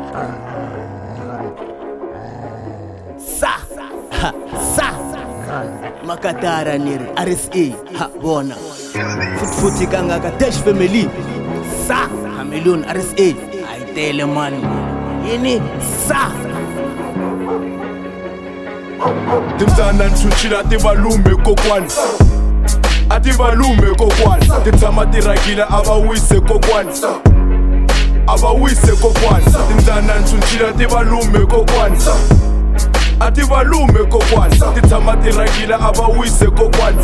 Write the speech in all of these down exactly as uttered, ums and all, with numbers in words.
Sa ha sa Makatara niri R S A ha bona futhi futhi kangaka Dash family sa Hamilton R S A ayitele mani yini sa Timzana ntshunxila tivalume kokwani ati valume kokwani titshama tirhakile a va wise kokwani a va wise kokwani timzana ntshunxila tivalume kokwani ati valume kokwani titshama tirhakile a va wise kokwani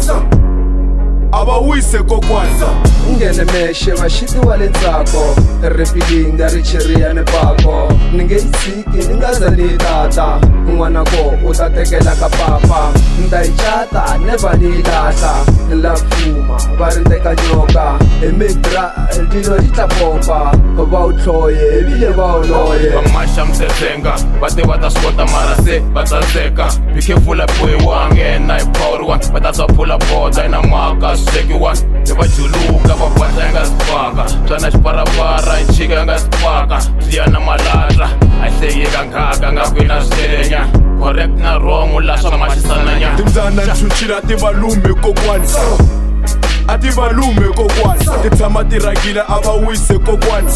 a va wise kokwani ngene meshe vashiti wa le ndzako ripilinga ri cheriya ni pako ni nge yi tshiki ni nga za ni yi tata n'wana ko u ta tekela ka papa ni ta yi cata neva ni yi lahla ni la pfuma va ri teka nyoka hi midra dilo ri ta popa va wu tlhoye vile va wu loye vamaxa msesenga va te va ta swi kota mara se va tsandzeka bikhefula bohiwa nghena hi phawuriwa va ta swa phula boda hi na mhaka swekiwa hi va juluka va bata ya nga swi faka byana xiparapara hi chika ya nga swi faka swiya na malahla a yi hleyeka nghaka nga kwina switenya correct na wrong la swa maxisananya timzana ntshunxila tivalume kokwani a tivalume kokwani titshama tirhakile a va wise kokwani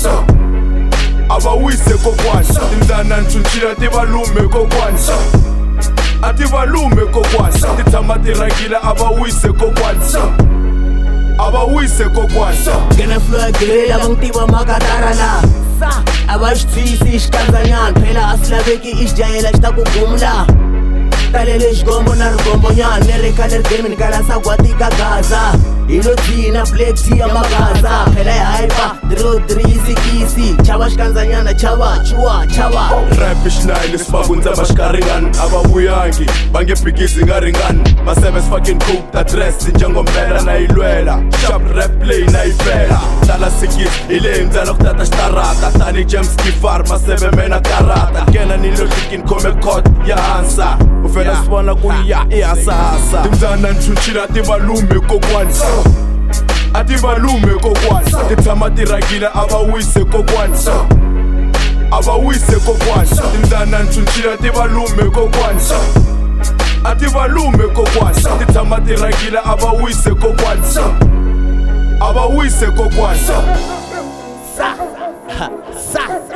a va wise kokwani timzana ntshunxila tivalume kokwani a tivalume kokwani titshama tirhakile a va wise kokwani a va wise kokwani Gana flow grade abangitiva makatara la sa ava xitwisi xikandzanyana phela a swi laveki i xijayela xi ta ku gumla talele xigombo na rigombonyana ni ri khale ri game ni kala sagwati ka gaza hi lo dzina black tea ya magaza phela hi hyper drodrisikisi chava xikandzanyana chava chuwa chava rap xinayile sifakundza va xikaringani a va vuyangi va nge phikisi nga ringani maseve fucking cook ta dress njengomphela na yi lwela sharp rap play na yi fela tala sikisi hi leyi ndzela ku tata xitarata tani james kifar maseve mena karata kena ni lo hlikin khome cot ya hansa u fela swi vona ku ya i hasahasa timzana ntshunxila tivalume kokwani a tivalume kokwani titshama tirhakile a va wise kokwani a va wise kokwani timzana ntshunxila tivalume kokwani a tivalume kokwani titshama tirhakile a va wise kokwani a va wise kokwani sa ha sa